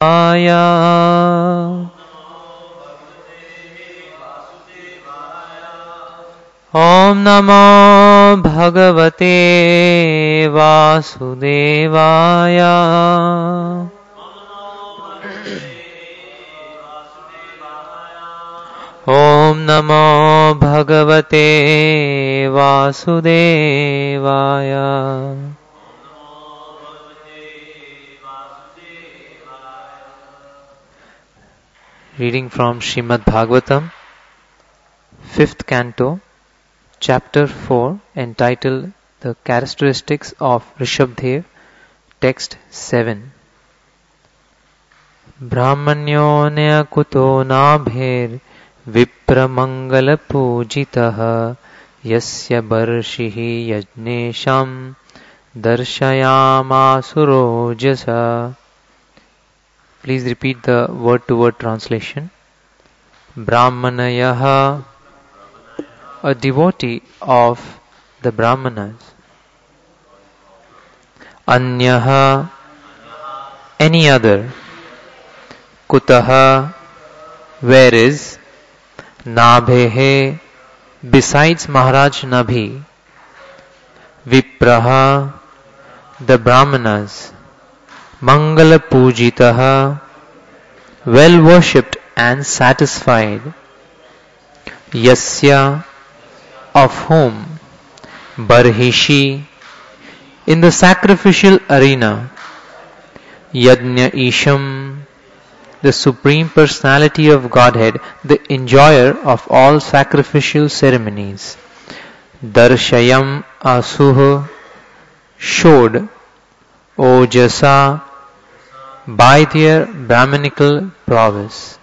आया ओम नमो भगवते वासुदेवाय ओम नमो भगवते वासुदेवाय Reading from Srimad Bhagavatam, 5th Canto, Chapter 4, entitled The Characteristics of Rishabdev, Text 7. Brahmanyonaya kuto nabher vipramangal pujitah yasya barshihi yajnesham darshayamasurojasa. Please repeat the word-to-word translation. Brahmanayaha, a devotee of the Brahmanas. Anyaha, any other. Kutaha, where is. Nabhehe, besides Maharaj Nabhi. Vipraha, the Brahmanas. Mangala Pujitaha, well worshipped and satisfied. Yasya, of whom. Barhishi, in the sacrificial arena. Yajna Isham, the Supreme Personality of Godhead, the enjoyer of all sacrificial ceremonies. Darshayam Asuh, showed. Ojasa, by their Brahmanical prowess.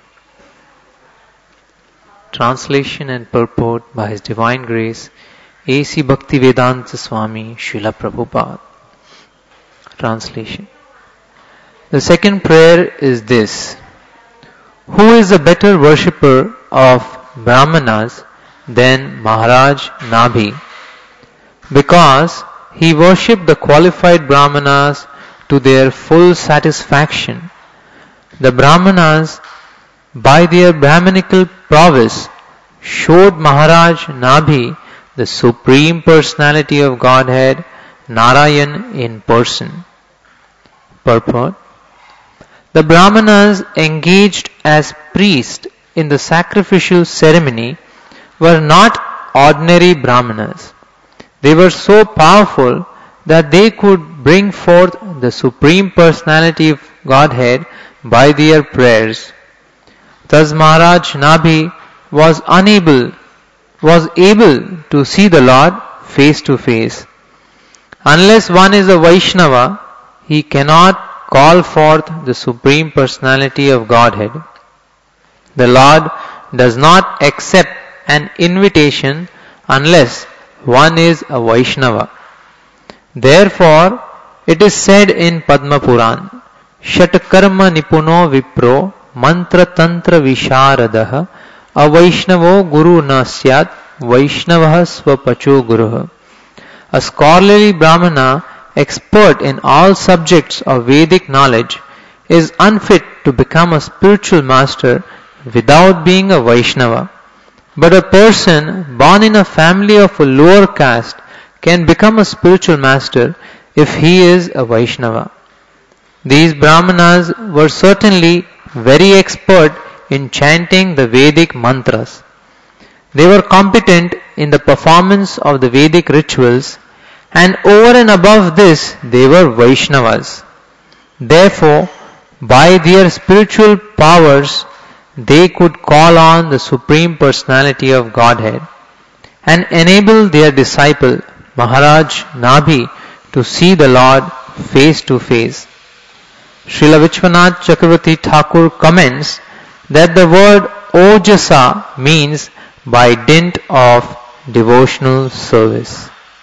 Translation and purport by His Divine Grace A.C. Bhaktivedanta Swami Srila Prabhupada. Translation. The second prayer is this. Who is a better worshipper of Brahmanas than Maharaj Nabhi? Because he worshipped the qualified Brahmanas to their full satisfaction. The Brahmanas, by their Brahmanical prowess, showed Maharaj Nabhi the Supreme Personality of Godhead, Narayan in person. Purport. The Brahmanas engaged as priests in the sacrificial ceremony were not ordinary Brahmanas. They were so powerful that they could bring forth the Supreme Personality of Godhead by their prayers. Thus Maharaj Nabhi was able to see the Lord face to face. Unless one is a Vaishnava, he cannot call forth the Supreme Personality of Godhead. The Lord does not accept an invitation unless one is a Vaishnava. Therefore, it is said in Padma Puran, Shatkarma Nipuno Vipro Mantra Tantra Visharadaha Avaishnavo Guru Nasyat Vaishnavaha Swapacho Guruha. A scholarly Brahmana, expert in all subjects of Vedic knowledge, is unfit to become a spiritual master without being a Vaishnava. But a person born in a family of a lower caste can become a spiritual master if he is a Vaishnava. These Brahmanas were certainly very expert in chanting the Vedic mantras. They were competent in the performance of the Vedic rituals, and over and above this they were Vaishnavas. Therefore, by their spiritual powers, they could call on the Supreme Personality of Godhead and enable their disciple Maharaj Nabhi to see the Lord face to face. Srila Vishwanath Chakravarti Thakur comments that the word Ojasa means by dint of devotional service.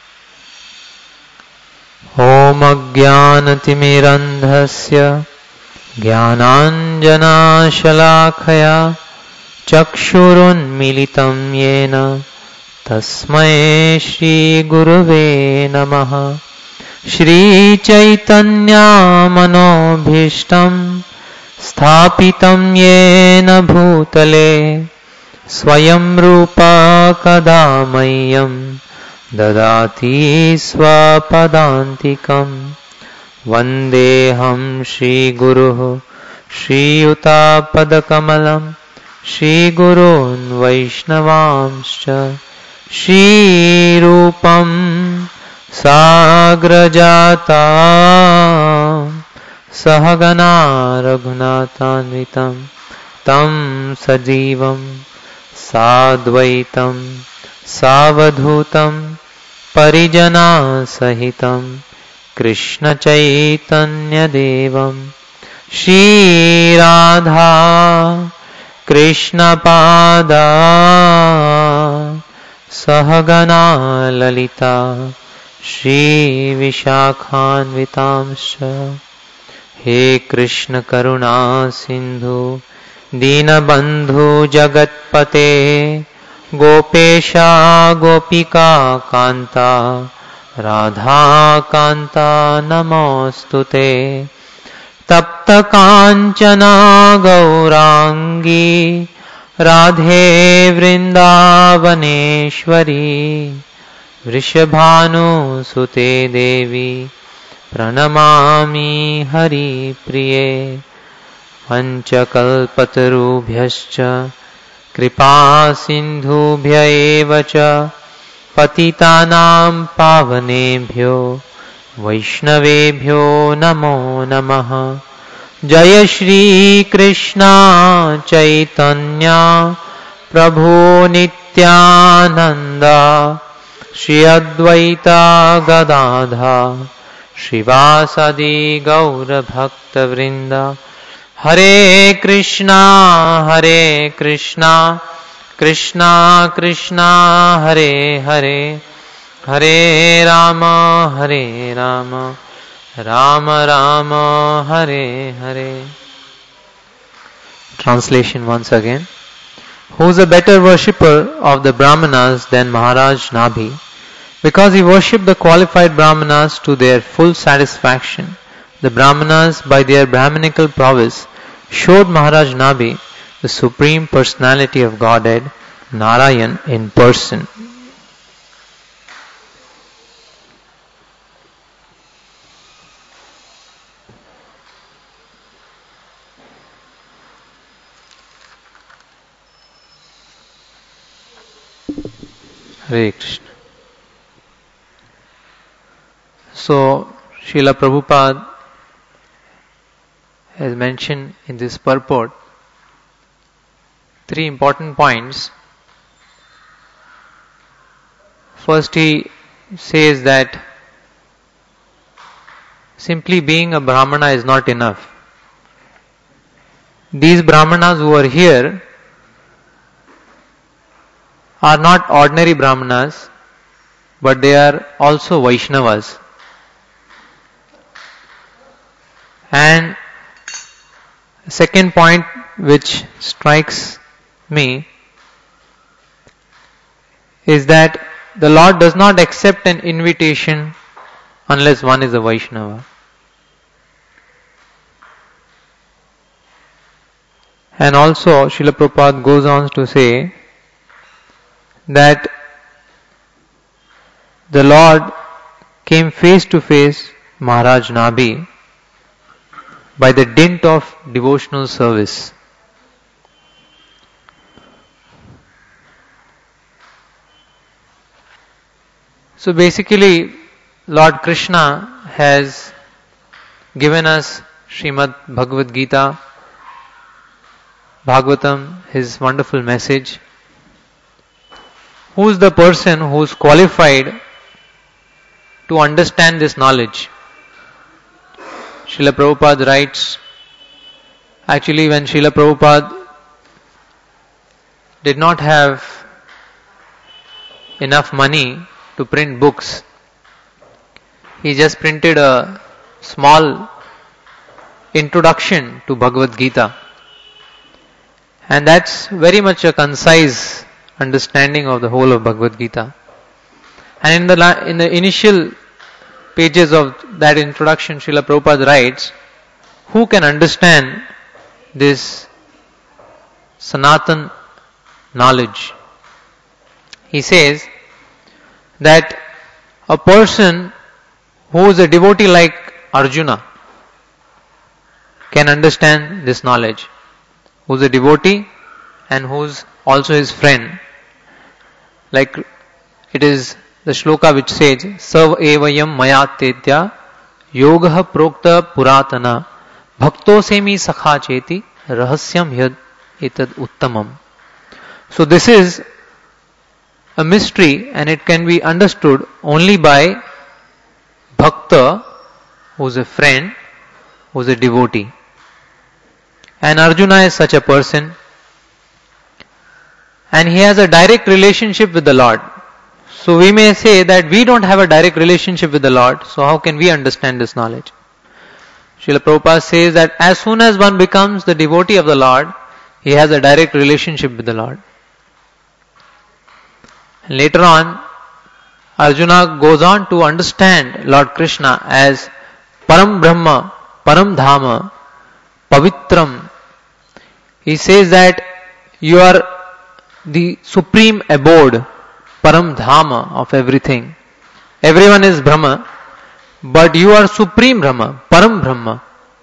Om Ajnanatimirandhasya Jnananjana Shalakaya Chakshurunmilitam Yena Tasmai Shri Gurave Namaha. Shri Chaitanya Manobhishtam स्थापितं येन भूतले स्वयं रूपा कदा मह्यं ददाति स्वपदान्तिकं वन्देऽहं श्रीगुरुः श्रीयुतापदकमलं श्रीगुरून् वैष्णवांश्च श्रीरूपं साग्रजाता सहगना रघुनाथान्वितं तं सजीवं साद्वैतं सावधूतं परिजनासहितं कृष्णचैतन्यदेवं श्रीराधा कृष्णपादा सहगना ललिता श्रीविशाखान्वितांश्च हे कृष्ण करुणा सिंधु दीनबंधु जगत्पते गोपेशा गोपिका कांता राधा कांता नमोस्तुते तप्त कांचना गौरांगी राधे वृंदावनेश्वरी वृषभानुसुते देवी प्रणमामि हरिप्रिये पञ्चकल्पतरुभ्यश्च कृपा सिन्धुभ्य एव च पतितानां पावनेभ्यो वैष्णवेभ्यो नमो नमः। जय श्री कृष्ण चैतन्य प्रभु नित्यानंद श्री अद्वैता गदाधर श्रीवासदि गौर भक्तवृंद। हरे Krishna Krishna Krishna Hare Hare Hare Ram Ram Ram Hare Hare. Translation once again. Who is a better worshipper of the Brahmanas than Maharaj Nabhi? Because he worshipped the qualified Brahmanas to their full satisfaction, the Brahmanas, by their Brahminical prowess, showed Maharaj Nabhi the Supreme Personality of Godhead, Narayan in person. Hare Krishna. So, Srila Prabhupada has mentioned in this purport 3 important points. First, he says that simply being a Brahmana is not enough. These Brahmanas who are here are not ordinary Brahmanas, but they are also Vaishnavas. And second point which strikes me is that the Lord does not accept an invitation unless one is a Vaishnava. And also Srila Prabhupada goes on to say that the Lord came face to face Maharaj Nabhi by the dint of devotional service. So basically, Lord Krishna has given us Srimad Bhagavad Gita, Bhagavatam, his wonderful message. Who is the person who is qualified to understand this knowledge? Srila Prabhupada writes, actually when Srila Prabhupada did not have enough money to print books, he just printed a small introduction to Bhagavad Gita. And that's very much a concise understanding of the whole of Bhagavad Gita. And in the initial pages of that introduction, Srila Prabhupada writes, who can understand this Sanatan knowledge. He says that a person who is a devotee like Arjuna can understand this knowledge, who is a devotee and who is also his friend. Like it is the shloka which says, Sav evayam maya tetya yogaha prokta puratana bhakto semi sakha cheti rahasyam yad etad uttamam. So this is a mystery and it can be understood only by bhakta, who is a friend, who is a devotee. And Arjuna is such a person, and he has a direct relationship with the Lord. So we may say that we don't have a direct relationship with the Lord, so how can we understand this knowledge? Srila Prabhupada says that as soon as one becomes the devotee of the Lord, he has a direct relationship with the Lord. And later on, Arjuna goes on to understand Lord Krishna as Param Brahma, Param Dhama, Pavitram. He says that you are the supreme abode, Param Dhama of everything. Everyone is Brahma, but you are supreme Brahma, Param Brahma.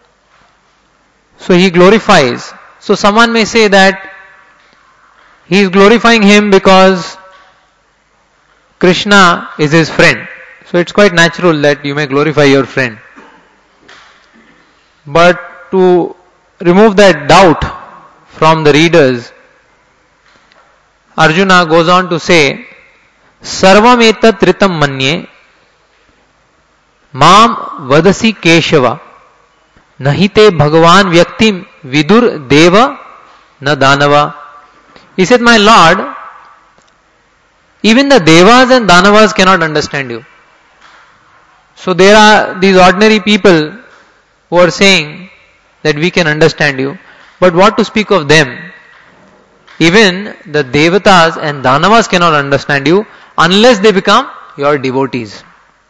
So he glorifies. So someone may say that he is glorifying him because Krishna is his friend. So it's quite natural that you may glorify your friend. But to remove that doubt from the readers, Arjuna goes on to say, Sarvam etat ritam manye mam vadasi keshava nahite bhagavan vyaktim vidur deva na danava. He said, my Lord, even the devas and danavas cannot understand you. So there are these ordinary people who are saying that we can understand you. But what to speak of them? Even the devatas and danavas cannot understand you unless they become your devotees.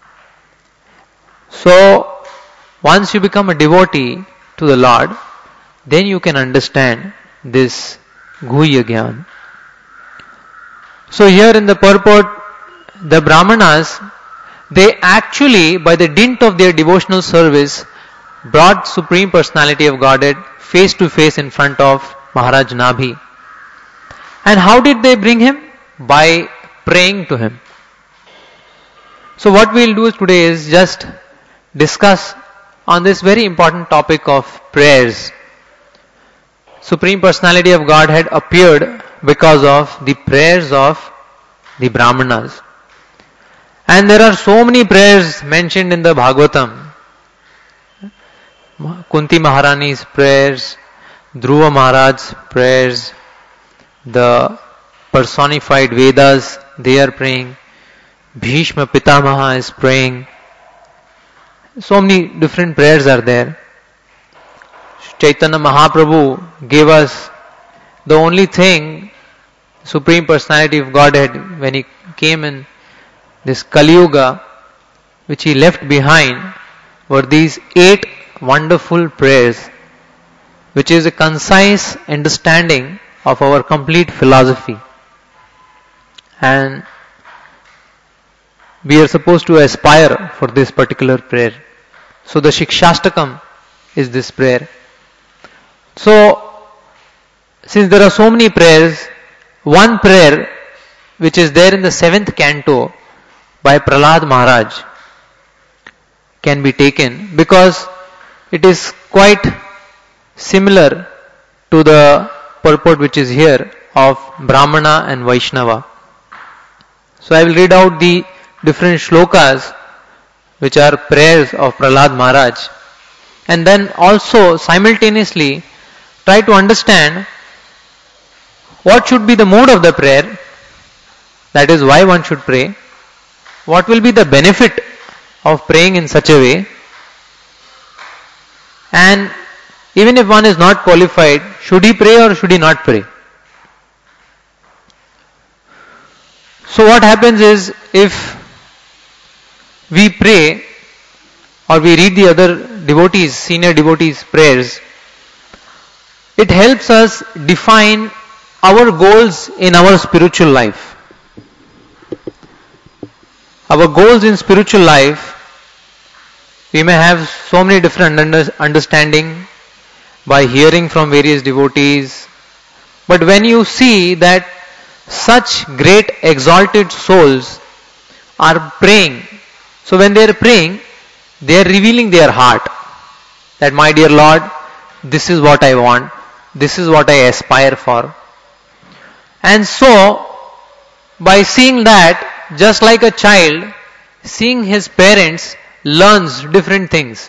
So once you become a devotee to the Lord, then you can understand this Guhya Gyan. So here in the purport, the Brahmanas, they actually, by the dint of their devotional service, brought Supreme Personality of Godhead face to face in front of Maharaj Nabhi. And how did they bring him? By praying to him. So what we'll do today is just discuss on this very important topic of prayers. Supreme Personality of Godhead appeared because of the prayers of the Brahmanas. And there are so many prayers mentioned in the Bhagavatam. Kunti Maharani's prayers, Dhruva Maharaj's prayers, the personified Vedas, they are praying. Bhishma Pitamaha is praying. So many different prayers are there. Chaitanya Mahaprabhu gave us the only thing, Supreme Personality of Godhead, when he came in this Kali Yuga, which he left behind, were these 8 wonderful prayers, which is a concise understanding of our complete philosophy. And we are supposed to aspire for this particular prayer. So the Shikshashtakam is this prayer. So, since there are so many prayers, one prayer which is there in the 7th canto by Prahlad Maharaj can be taken because it is quite similar to the purport which is here of Brahmana and Vaishnava. So I will read out the different shlokas which are prayers of Prahlad Maharaj, and then also simultaneously try to understand what should be the mode of the prayer, that is why one should pray, what will be the benefit of praying in such a way, and even if one is not qualified, should he pray or should he not pray? So what happens is, if we pray or we read the other devotees, senior devotees' prayers, It helps us define our goals in our spiritual life. Our goals in spiritual life, we may have so many different understanding by hearing from various devotees. But when you see that such great exalted souls are praying, so when they are praying, they are revealing their heart. That, my dear Lord, this is what I want. This is what I aspire for. And so, by seeing that, just like a child, seeing his parents learns different things.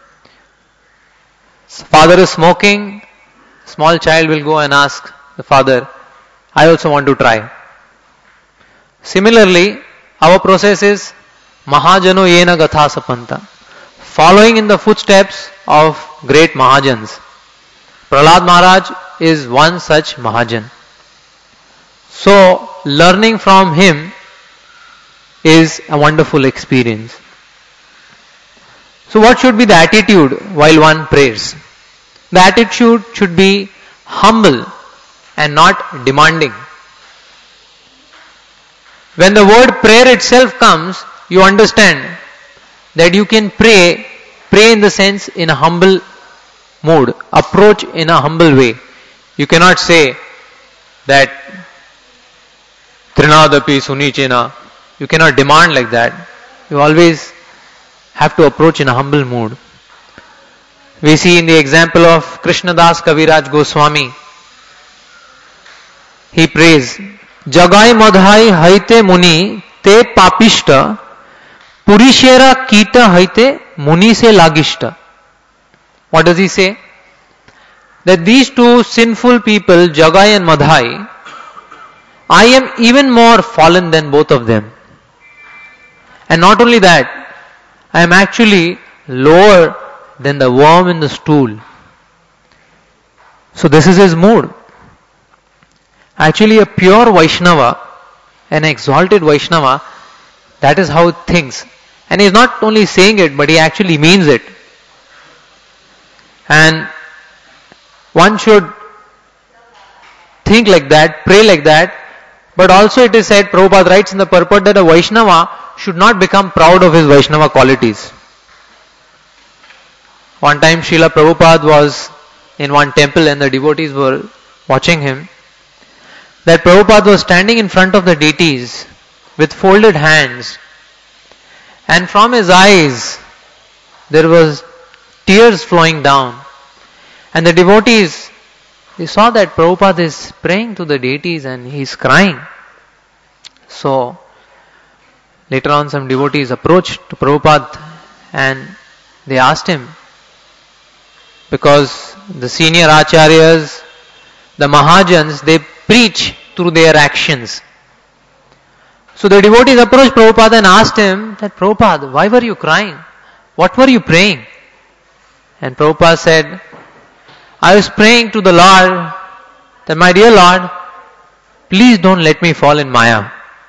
Father is smoking, small child will go and ask the father, I also want to try. Similarly, our process is Mahajano Yena Gatha Sapanta, following in the footsteps of great Mahajans. Prahlad Maharaj is one such Mahajan. So, learning from him is a wonderful experience. So what should be the attitude while one prays? The attitude should be humble and not demanding. When the word prayer itself comes, you understand that you can pray in the sense in a humble mood, approach in a humble way. You cannot say that Trinadapi Sunichena. You cannot demand like that. You always have to approach in a humble mood. We see in the example of Krishnadas Kaviraj Goswami, he prays, Jagai madhai haite muni te papishta, purishera kita haite muni se lagishta. What does he say? That these two sinful people, Jagai and Madhai, I am even more fallen than both of them. And not only that, I am actually lower than the worm in the stool. So this is his mood. Actually a pure Vaishnava, an exalted Vaishnava, that is how it thinks. And he is not only saying it, but he actually means it. And one should think like that, pray like that, but also it is said, Prabhupada writes in the purport that a Vaishnava should not become proud of his Vaishnava qualities. One time Srila Prabhupada was in one temple and the devotees were watching him. That Prabhupada was standing in front of the deities with folded hands, and from his eyes there was tears flowing down. And the devotees, they saw that Prabhupada is praying to the deities and he is crying. So later on some devotees approached to Prabhupada and they asked him, because the senior acharyas, the Mahajans, they preach through their actions. So the devotees approached Prabhupada and asked him that, Prabhupada, why were you crying? What were you praying? And Prabhupada said, I was praying to the Lord that, my dear Lord, please don't let me fall in Maya.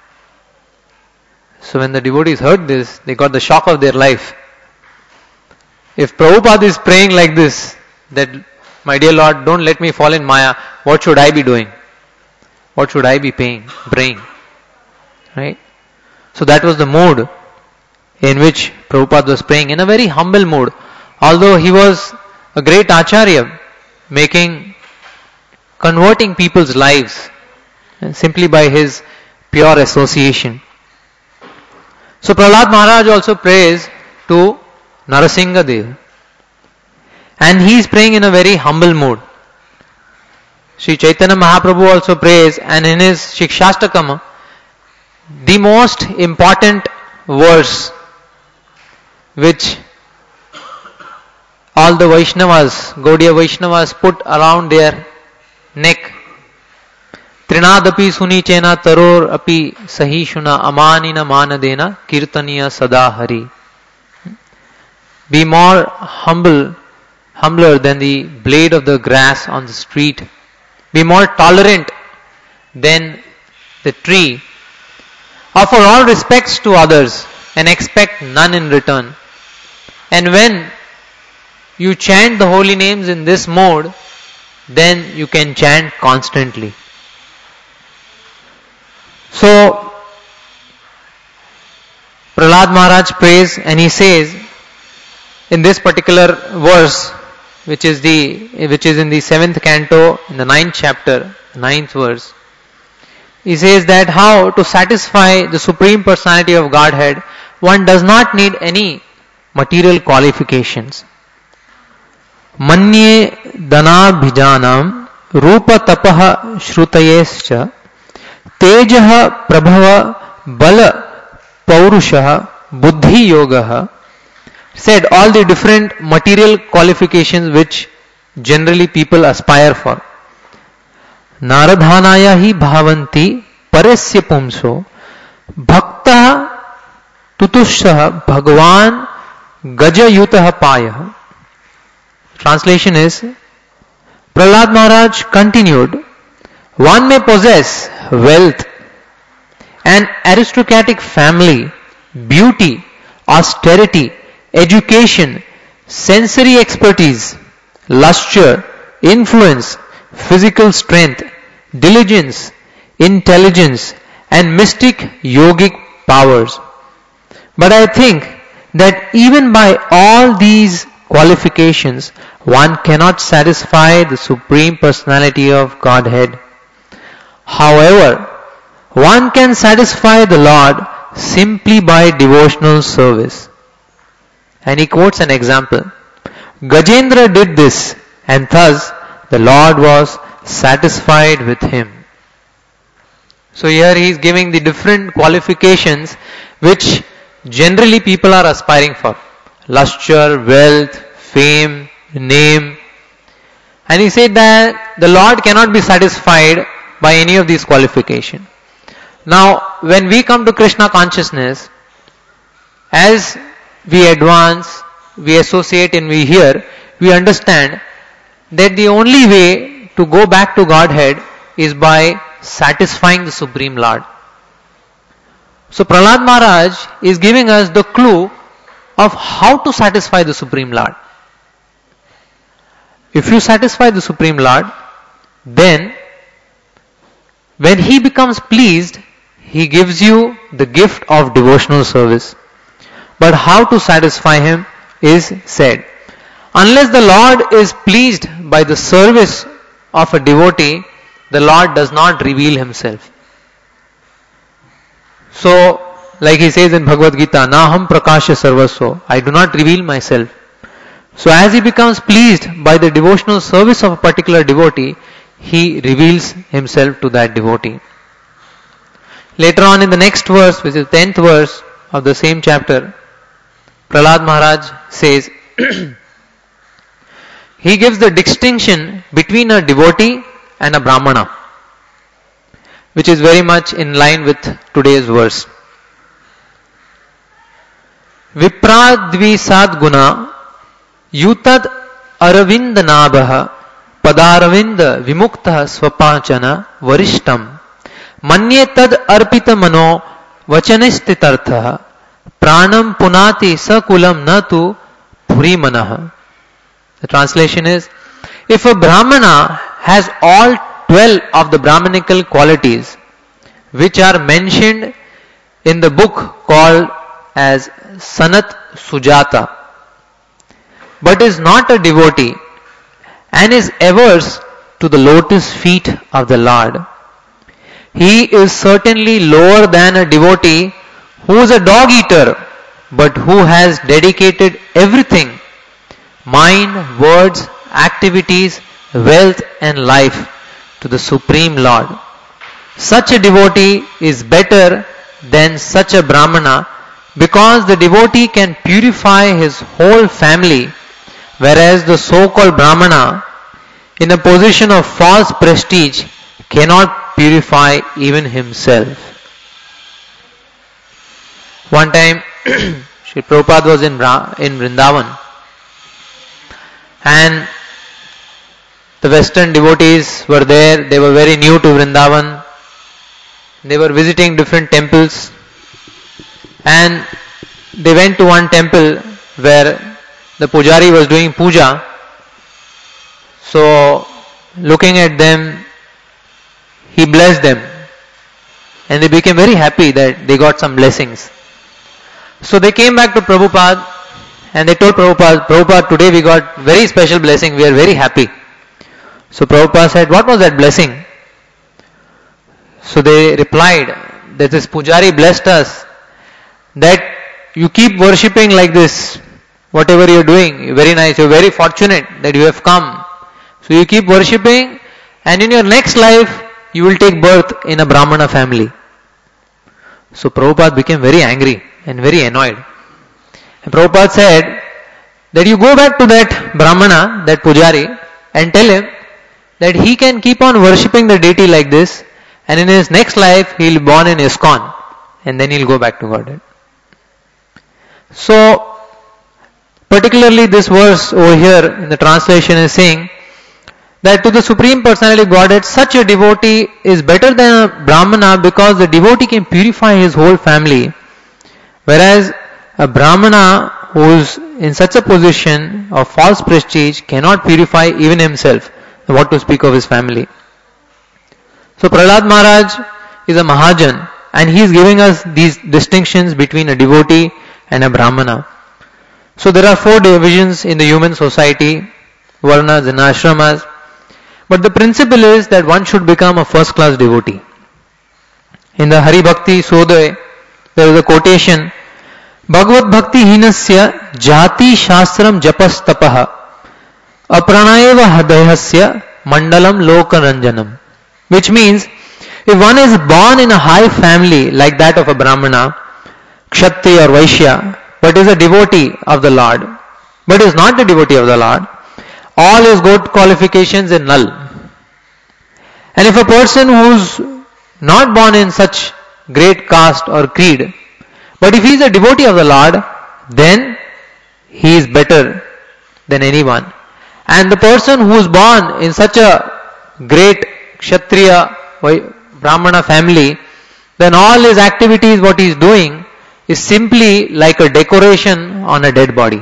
So when the devotees heard this, they got the shock of their life. If Prabhupada is praying like this, that, my dear Lord, don't let me fall in Maya, what should I be doing? What should I be praying? Right? So that was the mood in which Prabhupada was praying, in a very humble mood. Although he was a great acharya, converting people's lives simply by his pure association. So Prahlad Maharaj also prays to Narasingha Dev. And he is praying in a very humble mood. Sri Chaitanya Mahaprabhu also prays, and in his Shikshastakam, the most important verse which all the Vaishnavas, Gaudiya Vaishnavas put around their neck. Trinadapi sunichena taror api sahishuna amanina manadena kirtaniya sada hari. Be more humbler than the blade of the grass on the street. Be more tolerant than the tree. Offer all respects to others and expect none in return. And when you chant the holy names in this mode, then you can chant constantly. So Prahlad Maharaj prays and he says in this particular verse, which is in the 7th canto, in the 9th chapter, 9th verse, he says that how to satisfy the Supreme Personality of Godhead, one does not need any material qualifications. Manye dhanabhijanam rupa tapaha shrutayescha tejah prabhava bala paurushaha buddhi yogaha, said all the different material qualifications which generally people aspire for. नारधानाया ही भावन्ति परस्य पुंसो भक्तः तुतुष्षः भगवान गजयुतः पायः. Translation is, Prahlad Maharaj continued, one may possess wealth, an aristocratic family, beauty, austerity, education, sensory expertise, lustre, influence, physical strength, diligence, intelligence, and mystic yogic powers. But I think that even by all these qualifications, one cannot satisfy the Supreme Personality of Godhead. However, one can satisfy the Lord simply by devotional service. And he quotes an example. Gajendra did this, and thus the Lord was satisfied with him. So here he is giving the different qualifications which generally people are aspiring for. Lustre, wealth, fame, name. And he said that the Lord cannot be satisfied by any of these qualifications. Now, when we come to Krishna consciousness, as we advance, we associate and we hear, we understand that the only way to go back to Godhead is by satisfying the Supreme Lord. So Prahlad Maharaj is giving us the clue of how to satisfy the Supreme Lord. If you satisfy the Supreme Lord, then when He becomes pleased, He gives you the gift of devotional service. But how to satisfy Him is said. Unless the Lord is pleased by the service of a devotee, the Lord does not reveal Himself. So, like He says in Bhagavad Gita, Naham prakasha sarvasva, I do not reveal myself. So as He becomes pleased by the devotional service of a particular devotee, He reveals Himself to that devotee. Later on in the next verse, which is 10th verse of the same chapter, Prahlad Maharaj says, he gives the distinction between a devotee and a brahmana, which is very much in line with today's verse. Vipradvisad guna yutad aravind nabha padaravind vimuktah swapachana varishtam manye tad arpita mano vachanistitartha pranam punati sakulam natu purimanah. The translation is, if a brahmana has all 12 of the brahmanical qualities which are mentioned in the book called as Sanat Sujata, but is not a devotee and is averse to the lotus feet of the Lord, he is certainly lower than a devotee who is a dog eater but who has dedicated everything, mind, words, activities, wealth and life to the Supreme Lord. Such a devotee is better than such a brahmana because the devotee can purify his whole family, whereas the so-called brahmana, in a position of false prestige, cannot purify even himself. One time, Sri Prabhupada was in Vrindavan, and the Western devotees were there. They were very new to Vrindavan. They were visiting different temples, and they went to one temple where the pujari was doing puja. So looking at them, he blessed them. And they became very happy that they got some blessings. So they came back to Prabhupada and they told Prabhupada, Prabhupada, today we got very special blessing, we are very happy. So Prabhupada said, what was that blessing? So they replied that this Pujari blessed us that you keep worshipping like this. Whatever you are doing, you're very nice, you're very fortunate that you have come. So you keep worshipping and in your next life you will take birth in a Brahmana family. So Prabhupada became very angry and very annoyed. And Prabhupada said that you go back to that Brahmana, that Pujari, and tell him that he can keep on worshipping the deity like this, and in his next life he will be born in ISKCON, and then he will go back to Godhead. So, particularly this verse over here in the translation is saying that to the Supreme Personality of Godhead, such a devotee is better than a Brahmana because the devotee can purify his whole family, whereas a Brahmana who is in such a position of false prestige cannot purify even himself, what to speak of his family. So Prahlad Maharaj is a Mahajan and he is giving us these distinctions between a devotee and a Brahmana. So there are 4 divisions in the human society, Varnas and Ashramas. But the principle is that one should become a first class devotee. In the Hari Bhakti Sodaya, there is a quotation, Bhagavad Bhakti Hinasya Jati Shastram Japas Tapaha Apranayeva Hadayasya Mandalam Lokaranjanam. Which means, if one is born in a high family like that of a Brahmana, Kshatriya or Vaishya, but is a devotee of the Lord, but is not a devotee of the Lord, all his good qualifications are null. And if a person who's not born in such great caste or creed, but if he is a devotee of the Lord, then he is better than anyone. And the person who is born in such a great Kshatriya Brahmana family, then all his activities, what he is doing, is simply like a decoration on a dead body.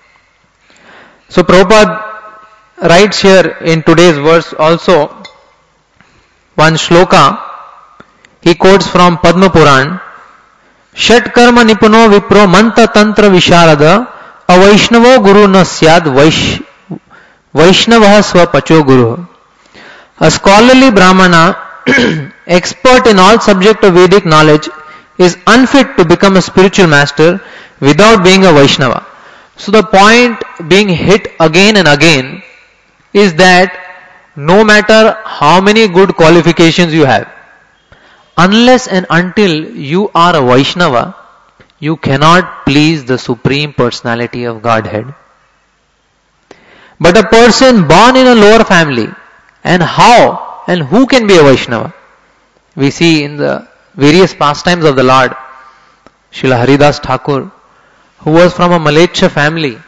So Prabhupada writes here in today's verse also, one shloka, he quotes from Padma Puran, Shat karma nipuno vipro manta tantra visharada avaishnavo guru na syad vaishnavah swapacho guru. A scholarly Brahmana, expert in all subject of Vedic knowledge, is unfit to become a spiritual master without being a Vaishnava. So the point being hit again and again is that no matter how many good qualifications you have, unless and until you are a Vaishnava, you cannot please the Supreme Personality of Godhead. But a person born in a lower family, and how and who can be a Vaishnava? We see in the various pastimes of the Lord, Srila Haridas Thakur, who was from a Malecha family,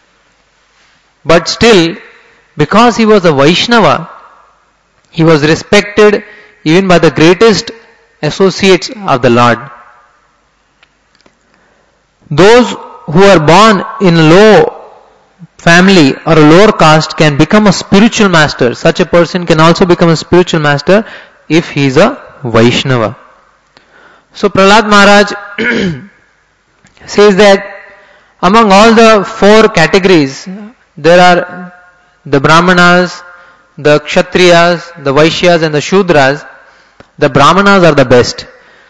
but still, because he was a Vaishnava, he was respected even by the greatest associates of the Lord. Those who are born in a low family or a lower caste can become a spiritual master. Such a person can also become a spiritual master if he is a Vaishnava. So Prahlad Maharaj says that among all the 4 categories, there are the Brahmanas, the Kshatriyas, the Vaishyas and the Shudras. The Brahmanas are the best.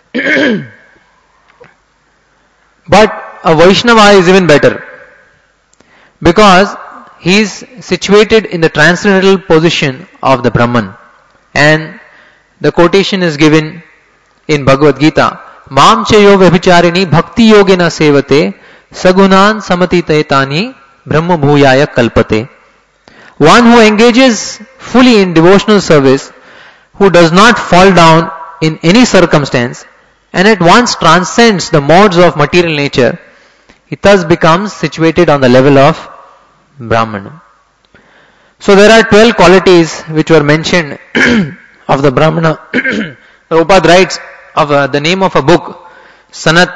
But a Vaishnava is even better, because he is situated in the transcendental position of the Brahman. And the quotation is given in Bhagavad Gita, Mam chayo vabhicharini bhakti yogena sevate sagunan samatitayatani brahma bhuyaya kalpate. One who engages fully in devotional service, who does not fall down in any circumstance, and at once transcends the modes of material nature, he thus becomes situated on the level of Brahman. So there are 12 qualities which were mentioned of the Brahmana. Prabhupada writes of the name of a book, Sanat.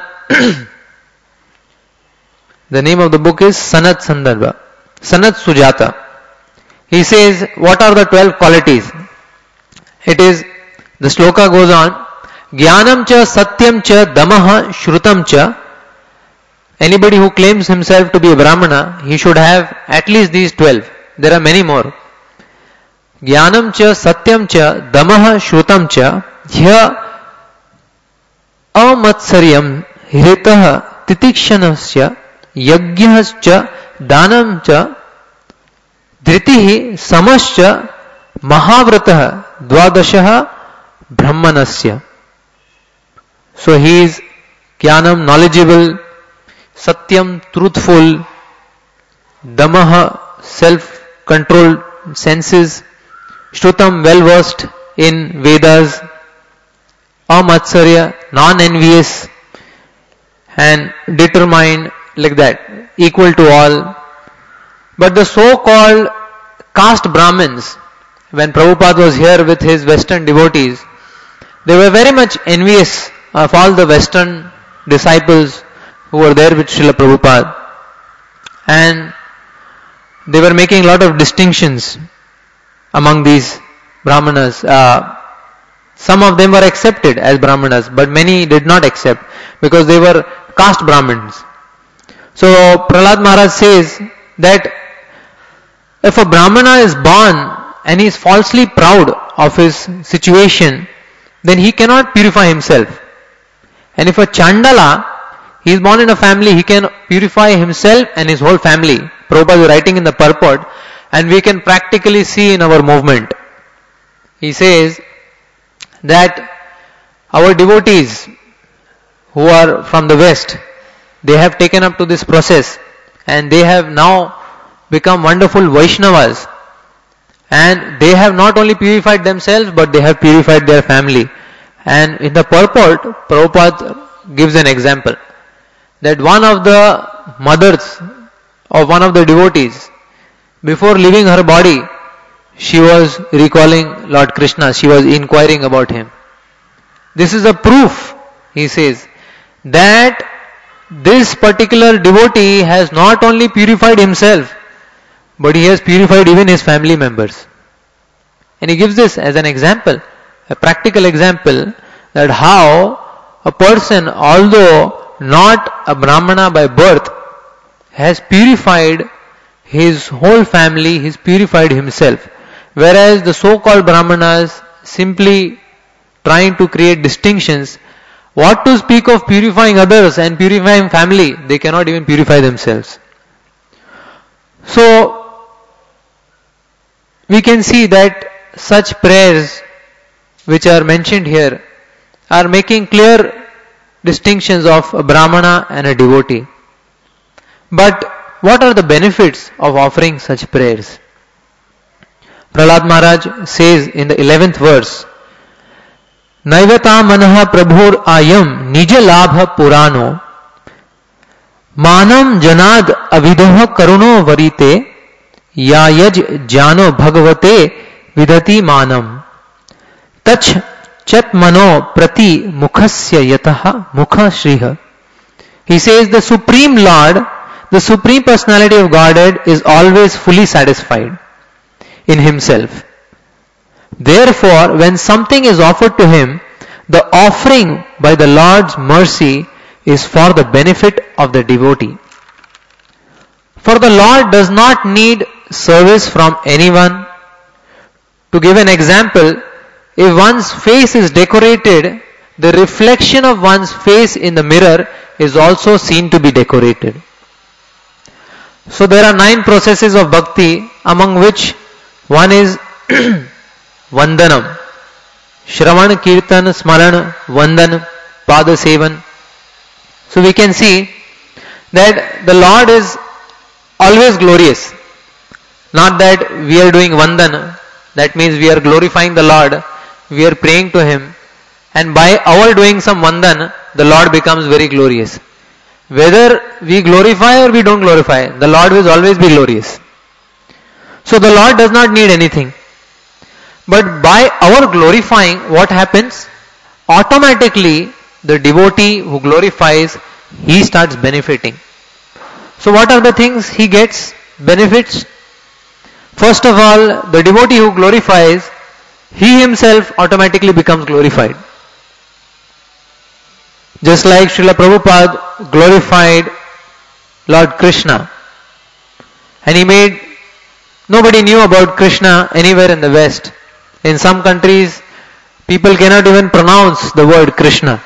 The name of the book is Sanat Sandarbha, Sanat Sujata. He says, what are the 12 qualities? It is, the sloka goes on, Jnanam cha satyam cha damaha shrutam cha. Anybody who claims himself to be a Brahmana, he should have at least these 12. There are many more. Jnanam cha satyam cha damaha shrutam cha hya amatsaryam hritah titikshanasya yajnascha danam cha dhritihi samascha mahavratah dvadashaha brahmanasya. So he is jnanam, knowledgeable, satyam, truthful, damaha, self-controlled senses, shrutam, well-versed in Vedas, amatsarya, non-envious, and determined, like that, equal to all. But the so-called caste Brahmins, when Prabhupada was here with his Western devotees, they were very much envious of all the Western disciples who were there with Srila Prabhupada. And they were making a lot of distinctions among these Brahmanas. Some of them were accepted as Brahmanas, but many did not accept because they were caste Brahmins. So Prahlad Maharaj says that if a Brahmana is born and he is falsely proud of his situation, then he cannot purify himself. And if a Chandala, he is born in a family, he can purify himself and his whole family. Prabhupada is writing in the purport, and we can practically see in our movement. He says that our devotees who are from the West, they have taken up to this process and they have now become wonderful Vaishnavas, and they have not only purified themselves but they have purified their family. And in the purport, Prabhupada gives an example that one of the mothers of one of the devotees, before leaving her body, she was recalling Lord Krishna, she was inquiring about him. This is a proof, he says, that this particular devotee has not only purified himself, but he has purified even his family members. And he gives this as an example, a practical example, that how a person, although not a Brahmana by birth, has purified his whole family, he's purified himself. Whereas the so-called Brahmanas simply trying to create distinctions, what to speak of purifying others and purifying family, they cannot even purify themselves. So, we can see that such prayers which are mentioned here are making clear distinctions of a Brahmana and a devotee. But what are the benefits of offering such prayers? Prahlad Maharaj says in the 11th verse, Naivata manaha prabhur ayam nija labha purano manam janad avidoha karuno varite yayaj jano bhagavate vidhati manam tach chat mano prati mukhasya yataha mukha shriha. He says the Supreme Lord, the Supreme Personality of Godhead is always fully satisfied in Himself. Therefore, when something is offered to Him, the offering by the Lord's mercy is for the benefit of the devotee. For the Lord does not need service from anyone. To give an example, if one's face is decorated, the reflection of one's face in the mirror is also seen to be decorated. So there are 9 processes of bhakti, among which one is Vandanam. Shravan, Kirtan, Smaran, Vandan, Pada Sevan. So we can see that the Lord is always glorious. Not that we are doing Vandan, that means we are glorifying the Lord, we are praying to Him, and by our doing some Vandan, the Lord becomes very glorious. Whether we glorify or we don't glorify, the Lord will always be glorious. So the Lord does not need anything. But by our glorifying, what happens? Automatically, the devotee who glorifies, he starts benefiting. So what are the things he gets? Benefits? First of all, the devotee who glorifies, he himself automatically becomes glorified. Just like Srila Prabhupada glorified Lord Krishna, and he made, nobody knew about Krishna anywhere in the West. In some countries, people cannot even pronounce the word Krishna.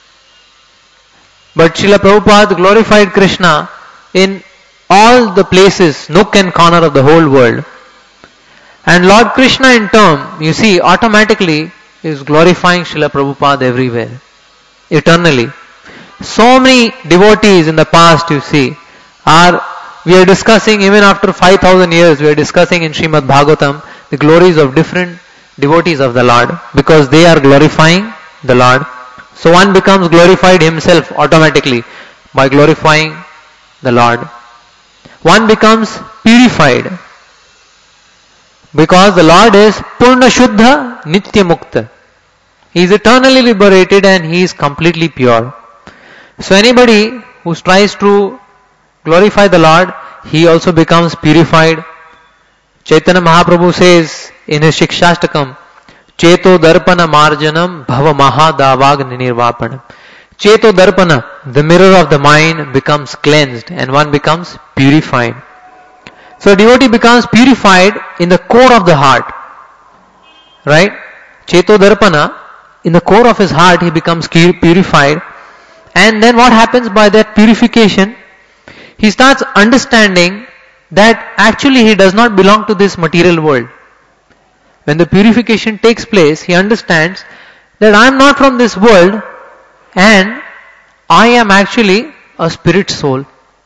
But Srila Prabhupada glorified Krishna in all the places, nook and corner of the whole world. And Lord Krishna in turn, you see, automatically is glorifying Srila Prabhupada everywhere, eternally. So many devotees in the past, you see, we are discussing, even after 5,000 years, we are discussing in Srimad Bhagavatam the glories of different devotees of the Lord, because they are glorifying the Lord. So one becomes glorified himself automatically by glorifying the Lord. One becomes purified because the Lord is Purna Shuddha Nitya Mukta. He is eternally liberated and he is completely pure. So anybody who tries to glorify the Lord, he also becomes purified. Chaitanya Mahaprabhu says in his Shikshashtakam, Cheto Darpana Marjanam Bhava Mahadavagni Nirvapanam. Cheto Darpana, the mirror of the mind, becomes cleansed and one becomes purified. So a devotee becomes purified in the core of the heart. Right? Cheto Darpana, in the core of his heart he becomes purified. And then what happens by that purification? He starts understanding that actually he does not belong to this material world. When the purification takes place, he understands that I am not from this world and I am actually a spirit soul.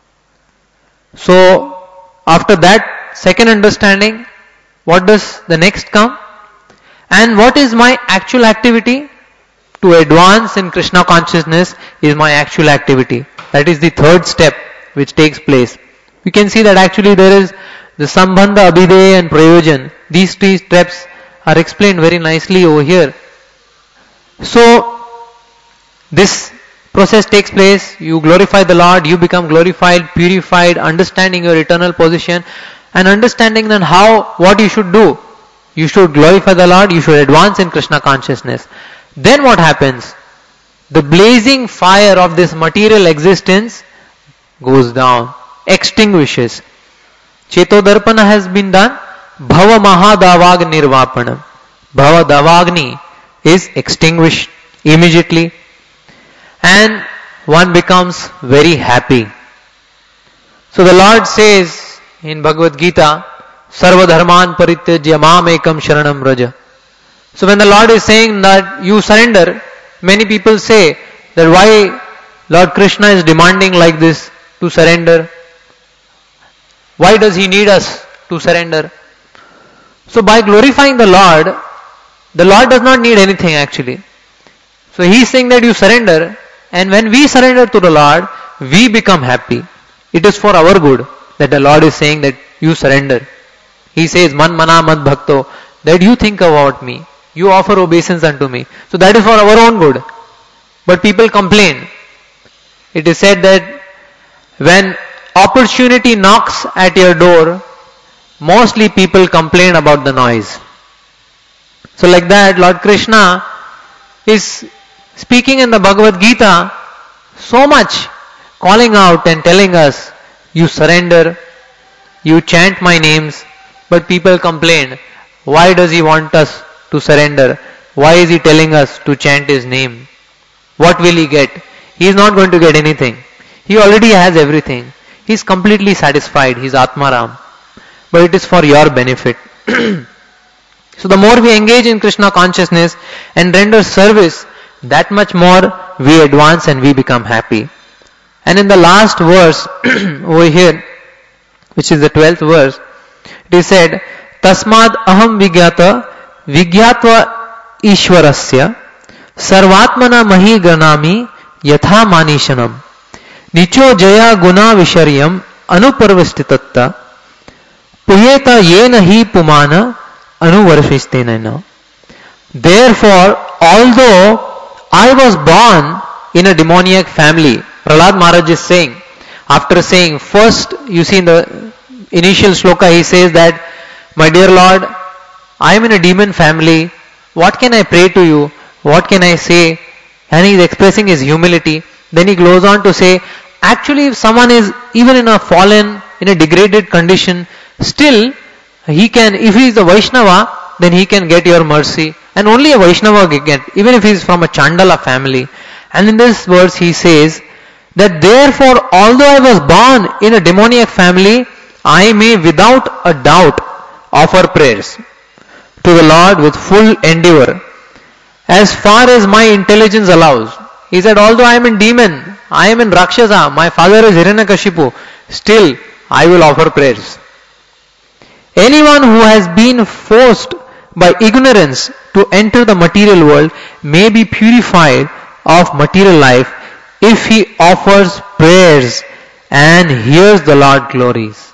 So, after that second understanding, what does the next come? And what is my actual activity? To advance in Krishna consciousness is my actual activity. That is the third step which takes place. We can see that actually there is the Sambandha, Abhideya and Prayojan. These three steps are explained very nicely over here. So, this process takes place, you glorify the Lord, you become glorified, purified, understanding your eternal position and understanding then what you should do. You should glorify the Lord, you should advance in Krishna consciousness. Then what happens? The blazing fire of this material existence goes down, extinguishes. Cheto Darpana has been done. Bhava Mahadavag Nirvapanam. Bhava Davagni is extinguished immediately. And one becomes very happy. So the Lord says in Bhagavad Gita, Sarva Dharman Parityajya Mam Ekam Sharanam Raja. So when the Lord is saying that you surrender, many people say that why Lord Krishna is demanding like this to surrender? Why does he need us to surrender? So by glorifying the Lord does not need anything actually. So he is saying that you surrender, and when we surrender to the Lord, we become happy. It is for our good that the Lord is saying that you surrender. He says, Man mana mad bhakto, that you think about me. You offer obeisance unto me. So that is for our own good. But people complain. It is said that when opportunity knocks at your door, mostly people complain about the noise. So like that, Lord Krishna is speaking in the Bhagavad Gita so much, calling out and telling us, you surrender, you chant my names, but people complain. Why does he want us to surrender? Why is he telling us to chant his name? What will he get? He is not going to get anything. He already has everything. He is completely satisfied. He is Atmaram. But it is for your benefit. So the more we engage in Krishna consciousness and render service, that much more we advance and we become happy. And in the last verse over here, which is the 12th verse, it is said, Tasmad aham vigyatva ishwarasya sarvatmana mahi ganami yatha manishanam nicho jaya guna visharyam anuparvastitatta puyeta yena hi pumana anuvarshistena. Therefore, although I was born in a demoniac family, Prahlad Maharaj is saying, after saying, first, you see in the initial shloka, he says that my dear Lord, I am in a demon family. What can I pray to you? What can I say? And he is expressing his humility. Then he goes on to say, actually if someone is even in a fallen, in a degraded condition, still he can, if he is a Vaishnava, then he can get your mercy. And only a Vaishnava can get, even if he is from a Chandala family. And in this verse he says, that therefore although I was born in a demoniac family, I may without a doubt offer prayers to the Lord with full endeavor, as far as my intelligence allows. He said, although I am in demon, I am in Rakshasa, my father is Hiranyakashipu, still I will offer prayers. Anyone who has been forced by ignorance to enter the material world may be purified of material life if he offers prayers and hears the Lord glories.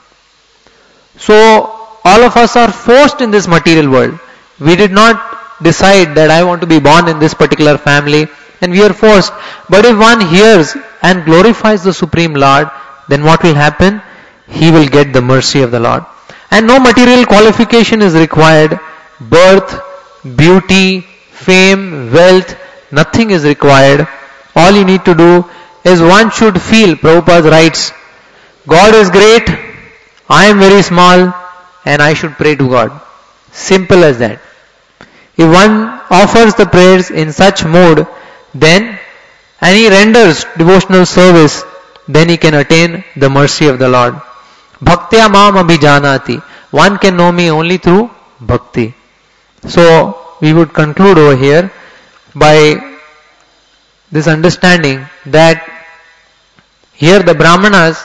So, all of us are forced in this material world. We did not decide that I want to be born in this particular family, and we are forced. But if one hears and glorifies the Supreme Lord, then what will happen? He will get the mercy of the Lord. And no material qualification is required. Birth, beauty, fame, wealth, nothing is required. All you need to do is one should feel, Prabhupada writes, God is great, I am very small, and I should pray to God. Simple as that. If one offers the prayers in such mode, then, and he renders devotional service, then he can attain the mercy of the Lord. Bhaktya mam abhijanati. One can know me only through bhakti. So, we would conclude over here by this understanding that here the Brahmanas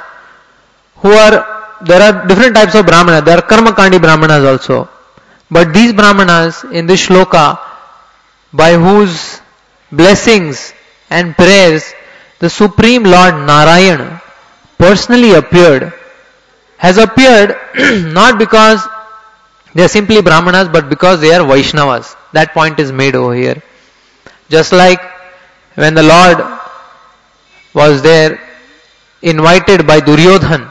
there are different types of Brahmanas. There are Karmakandi Brahmanas also. But these Brahmanas in this shloka, by whose blessings and prayers the Supreme Lord Narayana personally appeared, has appeared not because they are simply Brahmanas, but because they are Vaishnavas. That point is made over here. Just like when the Lord was there, invited by Duryodhan,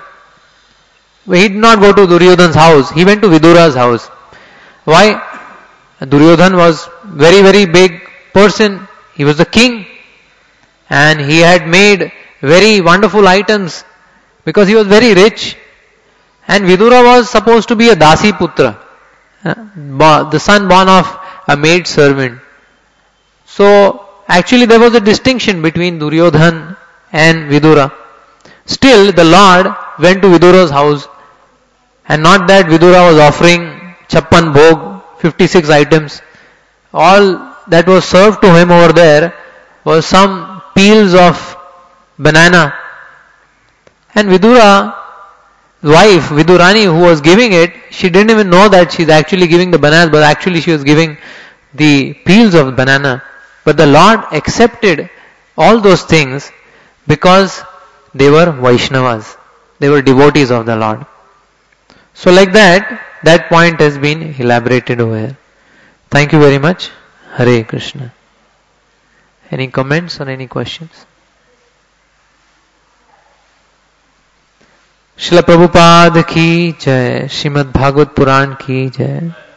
he did not go to Duryodhan's house, he went to Vidura's house. Why? Duryodhan was very, very big person. He was the king. And he had made very wonderful items because he was very rich. And Vidura was supposed to be a Dasi Putra, the son born of a maid servant. So, actually there was a distinction between Duryodhan and Vidura. Still, the Lord went to Vidura's house, and not that Vidura was offering Chappan Bhog, 56 items. All that was served to him over there was some peels of banana. And Vidura's wife, Vidurani, who was giving it, she didn't even know that she's actually giving the bananas, but actually she was giving the peels of banana. But the Lord accepted all those things because they were Vaishnavas. They were devotees of the Lord. So like that point has been elaborated over here. Thank you very much. Hare Krishna. Any comments or any questions? Srila Prabhupada ki jai. Srimad Bhagavad Puran ki jai.